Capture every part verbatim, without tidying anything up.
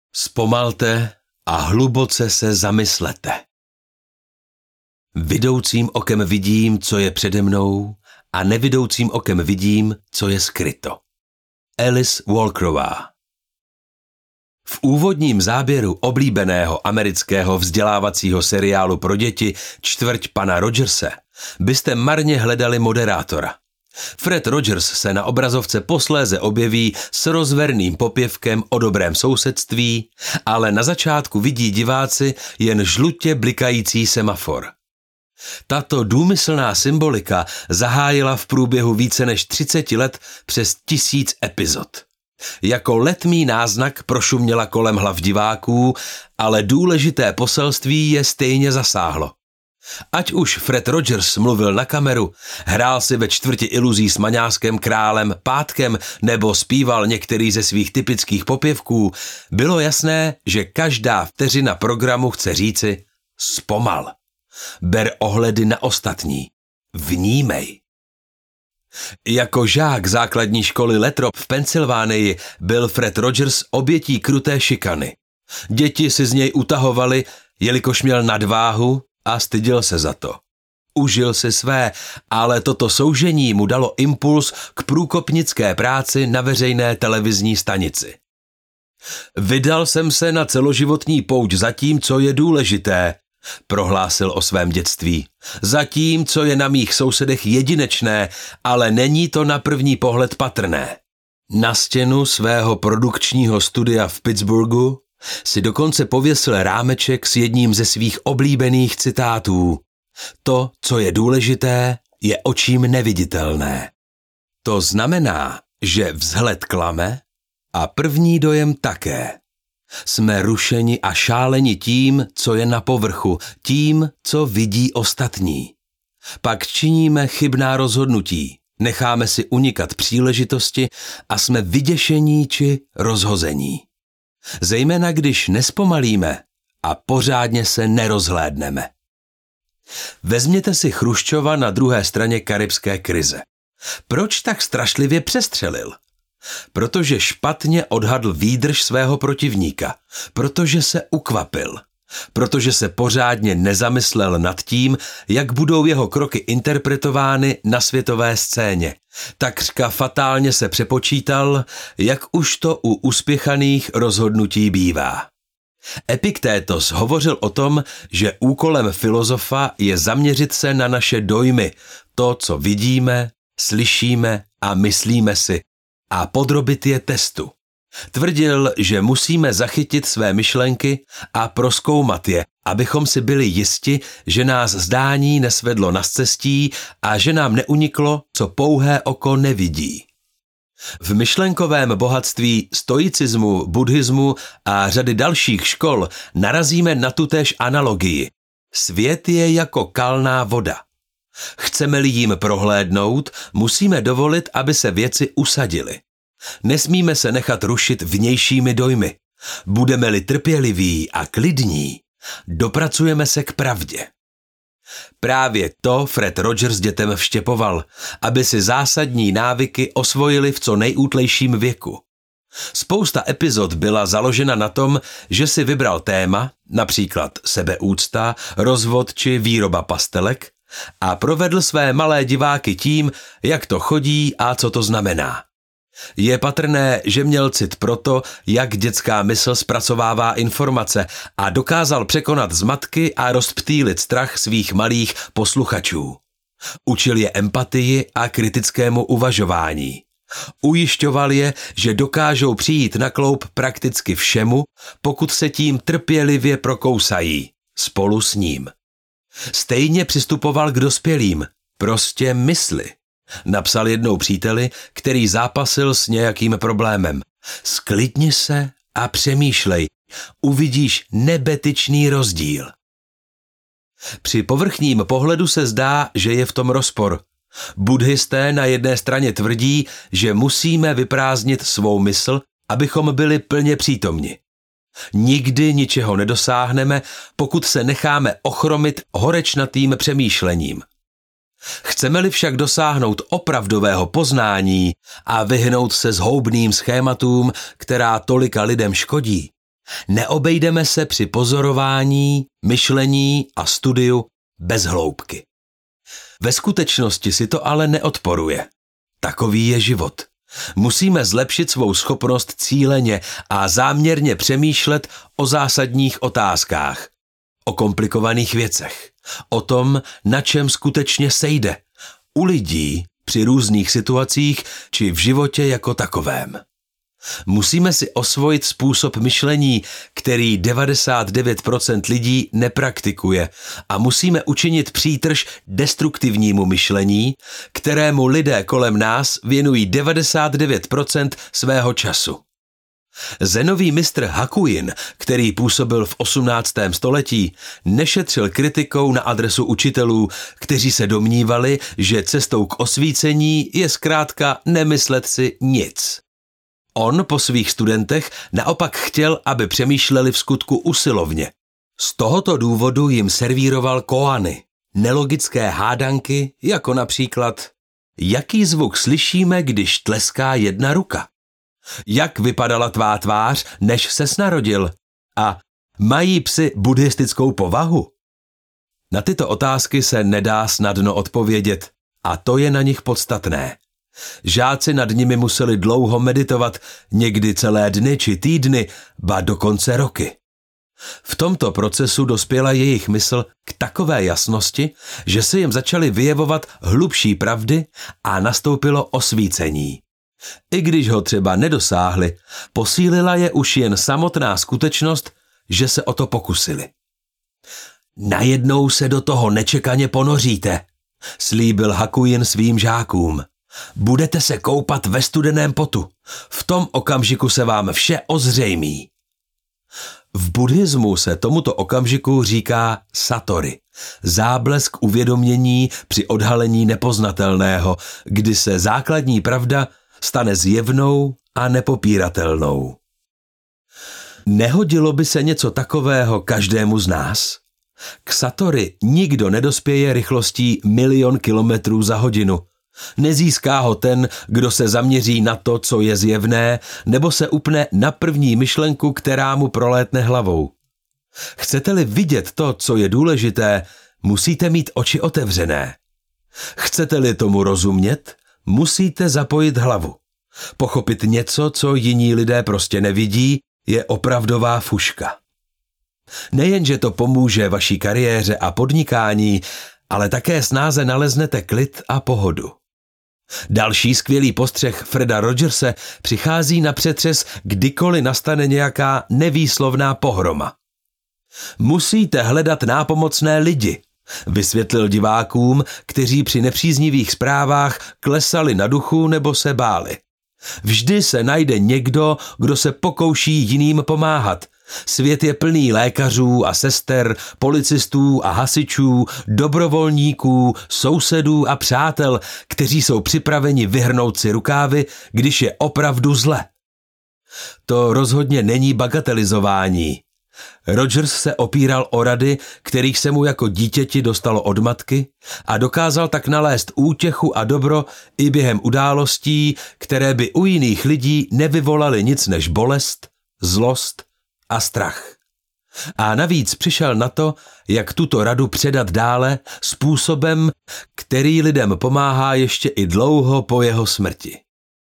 Zpomalte a hluboce se zamyslete. Vidoucím okem vidím, co je přede mnou, a nevidoucím okem vidím, co je skryto. Alice Walkerová. V úvodním záběru oblíbeného amerického vzdělávacího seriálu pro děti Čtvrť pana Rogerse byste marně hledali moderátora. Fred Rogers se na obrazovce posléze objeví s rozverným popěvkem o dobrém sousedství, ale na začátku vidí diváci jen žlutě blikající semafor. Tato důmyslná symbolika zahájila v průběhu více než třiceti let přes tisíc epizod. Jako letmý náznak prošuměla kolem hlav diváků, ale důležité poselství je stejně zasáhlo. Ať už Fred Rogers mluvil na kameru, hrál si ve čtvrti iluzí s maňáskem králem Pátkem nebo zpíval některý ze svých typických popěvků, bylo jasné, že každá vteřina programu chce říci zpomal. Ber ohledy na ostatní. Vnímej. Jako žák základní školy Lathrop v Pensylvánii byl Fred Rogers obětí kruté šikany. Děti si z něj utahovali, jelikož měl nadváhu a styděl se za to. Užil si své, ale toto soužení mu dalo impuls k průkopnické práci na veřejné televizní stanici. Vydal jsem se na celoživotní pouť za tím, co je důležité, prohlásil o svém dětství. Za tím, co je na mých sousedech jedinečné, ale není to na první pohled patrné. Na stěnu svého produkčního studia v Pittsburghu si dokonce pověsil rámeček s jedním ze svých oblíbených citátů. To, co je důležité, je očím neviditelné. To znamená, že vzhled klame a první dojem také. Jsme rušeni a šáleni tím, co je na povrchu, tím, co vidí ostatní. Pak činíme chybná rozhodnutí, necháme si unikat příležitosti a jsme vyděšení či rozhození. Zejména když nespomalíme a pořádně se nerozhlédneme. Vezměte si Chruščova na druhé straně karibské krize. Proč tak strašlivě přestřelil? Protože špatně odhadl výdrž svého protivníka, protože se ukvapil, protože se pořádně nezamyslel nad tím, jak budou jeho kroky interpretovány na světové scéně. Takřka fatálně se přepočítal, jak už to u uspěchaných rozhodnutí bývá. Epiktétos hovořil o tom, že úkolem filozofa je zaměřit se na naše dojmy, to, co vidíme, slyšíme a myslíme si, a podrobit je testu. Tvrdil, že musíme zachytit své myšlenky a prozkoumat je, abychom si byli jisti, že nás zdání nesvedlo na scestí a že nám neuniklo, co pouhé oko nevidí. V myšlenkovém bohatství stoicismu, buddhismu a řady dalších škol narazíme na tutéž analogii. Svět je jako kalná voda. Chceme-li jim prohlédnout, musíme dovolit, aby se věci usadily. Nesmíme se nechat rušit vnějšími dojmy. Budeme-li trpěliví a klidní, dopracujeme se k pravdě. Právě to Fred Rogers dětem vštěpoval, aby si zásadní návyky osvojili v co nejútlejším věku. Spousta epizod byla založena na tom, že si vybral téma, například sebeúcta, rozvod či výroba pastelek, a provedl své malé diváky tím, jak to chodí a co to znamená. Je patrné, že měl cit pro to, jak dětská mysl zpracovává informace a dokázal překonat zmatky a rozptýlit strach svých malých posluchačů. Učil je empatii a kritickému uvažování. Ujišťoval je, že dokážou přijít na kloub prakticky všemu, pokud se tím trpělivě prokousají, spolu s ním. Stejně přistupoval k dospělým, prostě mysli. Napsal jednou příteli, který zápasil s nějakým problémem. Sklidni se a přemýšlej, uvidíš nebetyčný rozdíl. Při povrchním pohledu se zdá, že je v tom rozpor. Buddhisté na jedné straně tvrdí, že musíme vyprázdnit svou mysl, abychom byli plně přítomni. Nikdy ničeho nedosáhneme, pokud se necháme ochromit horečnatým přemýšlením. Chceme-li však dosáhnout opravdového poznání a vyhnout se zhoubným schématům, která tolika lidem škodí, Neobejdeme se při pozorování, myšlení a studiu bez hloubky. Ve skutečnosti si to ale neodporuje. Takový je život. Musíme zlepšit svou schopnost cíleně a záměrně přemýšlet o zásadních otázkách, o komplikovaných věcech, o tom, na čem skutečně sejde, u lidí, při různých situacích či v životě jako takovém. Musíme si osvojit způsob myšlení, který devadesát devět procent lidí nepraktikuje, a musíme učinit přítrž destruktivnímu myšlení, kterému lidé kolem nás věnují devadesát devět procent svého času. Zenový mistr Hakuin, který působil v osmnáctém století, nešetřil kritikou na adresu učitelů, kteří se domnívali, že cestou k osvícení je zkrátka nemyslet si nic. On po svých studentech naopak chtěl, aby přemýšleli v skutku usilovně. Z tohoto důvodu jim servíroval koany, nelogické hádanky, jako například: jaký zvuk slyšíme, když tleská jedna ruka? Jak vypadala tvá tvář, než ses narodil? A mají psi buddhistickou povahu? Na tyto otázky se nedá snadno odpovědět, a to je na nich podstatné. Žáci nad nimi museli dlouho meditovat, někdy celé dny či týdny, ba dokonce roky. V tomto procesu dospěla jejich mysl k takové jasnosti, že se jim začaly vyjevovat hlubší pravdy a nastoupilo osvícení. I když ho třeba nedosáhli, posílila je už jen samotná skutečnost, že se o to pokusili. Najednou se do toho nečekaně ponoříte, slíbil Hakuin svým žákům. Budete se koupat ve studeném potu. V tom okamžiku se vám vše ozřejmí. V buddhismu se tomuto okamžiku říká satori, záblesk uvědomění při odhalení nepoznatelného, kdy se základní pravda stane zjevnou a nepopíratelnou. Nehodilo by se něco takového každému z nás? K satori nikdo nedospěje rychlostí milion kilometrů za hodinu. Nezíská ho ten, kdo se zaměří na to, co je zjevné, nebo se upne na první myšlenku, která mu prolétne hlavou. Chcete-li vidět to, co je důležité, musíte mít oči otevřené. Chcete-li tomu rozumět, musíte zapojit hlavu. Pochopit něco, co jiní lidé prostě nevidí, je opravdová fuška. Nejenže to pomůže vaší kariéře a podnikání, ale také snáze naleznete klid a pohodu. Další skvělý postřeh Freda Rogerse přichází na přetřes, kdykoliv nastane nějaká nevýslovná pohroma. Musíte hledat nápomocné lidi, vysvětlil divákům, kteří při nepříznivých zprávách klesali na duchu nebo se báli. Vždy se najde někdo, kdo se pokouší jiným pomáhat. Svět je plný lékařů a sester, policistů a hasičů, dobrovolníků, sousedů a přátel, kteří jsou připraveni vyhrnout si rukávy, když je opravdu zle. To rozhodně není bagatelizování. Rogers se opíral o rady, kterých se mu jako dítěti dostalo od matky, a dokázal tak nalézt útěchu a dobro i během událostí, které by u jiných lidí nevyvolaly nic než bolest, zlost a strach. A navíc přišel na to, jak tuto radu předat dále způsobem, který lidem pomáhá ještě i dlouho po jeho smrti.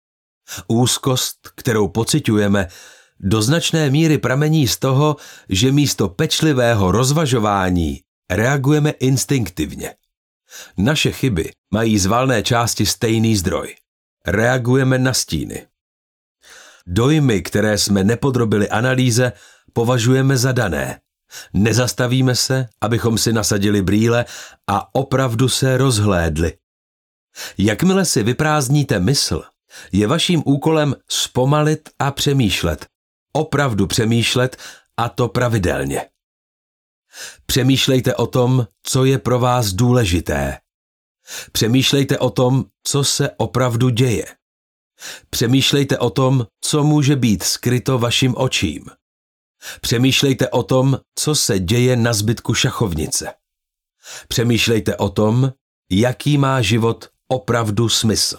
Úzkost, kterou pociťujeme, do značné míry pramení z toho, že místo pečlivého rozvažování reagujeme instinktivně. Naše chyby mají z valné části stejný zdroj. Reagujeme na stíny. Dojmy, které jsme nepodrobili analýze, považujeme za dané. Nezastavíme se, abychom si nasadili brýle a opravdu se rozhlédli. Jakmile si vyprázdníte mysl, je vaším úkolem zpomalit a přemýšlet. Opravdu přemýšlet, a to pravidelně. Přemýšlejte o tom, co je pro vás důležité. Přemýšlejte o tom, co se opravdu děje. Přemýšlejte o tom, co může být skryto vašim očím. Přemýšlejte o tom, co se děje na zbytku šachovnice. Přemýšlejte o tom, jaký má život opravdu smysl.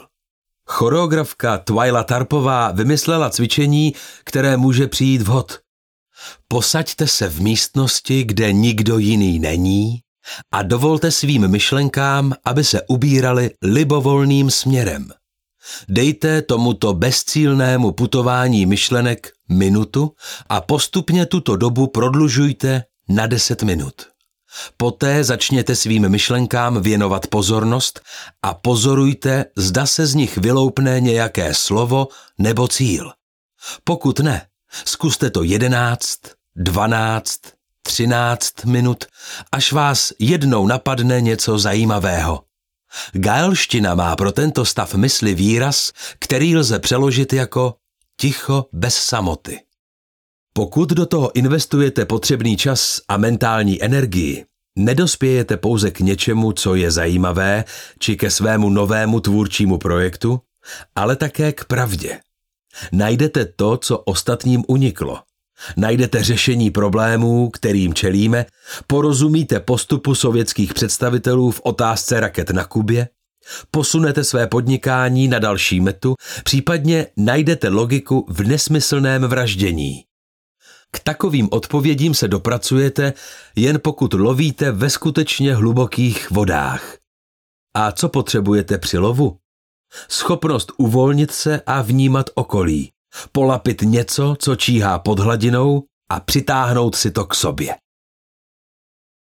Choreografka Twyla Tarpová vymyslela cvičení, které může přijít vhod. Posaďte se v místnosti, kde nikdo jiný není a dovolte svým myšlenkám, aby se ubírali libovolným směrem. Dejte tomuto bezcílnému putování myšlenek minutu a postupně tuto dobu prodlužujte na deset minut. Poté začněte svým myšlenkám věnovat pozornost a pozorujte, zda se z nich vyloupne nějaké slovo nebo cíl. Pokud ne, zkuste to jedenáct, dvanáct, třináct minut, až vás jednou napadne něco zajímavého. Gaelština má pro tento stav mysli výraz, který lze přeložit jako ticho bez samoty. Pokud do toho investujete potřebný čas a mentální energii, nedospějete pouze k něčemu, co je zajímavé, či ke svému novému tvůrčímu projektu, ale také k pravdě. Najdete to, co ostatním uniklo. Najdete řešení problémů, kterým čelíme, porozumíte postupu sovětských představitelů v otázce raket na Kubě, posunete své podnikání na další metu, případně najdete logiku v nesmyslném vraždění. K takovým odpovědím se dopracujete, jen pokud lovíte ve skutečně hlubokých vodách. A co potřebujete při lovu? Schopnost uvolnit se a vnímat okolí, polapit něco, co číhá pod hladinou a přitáhnout si to k sobě.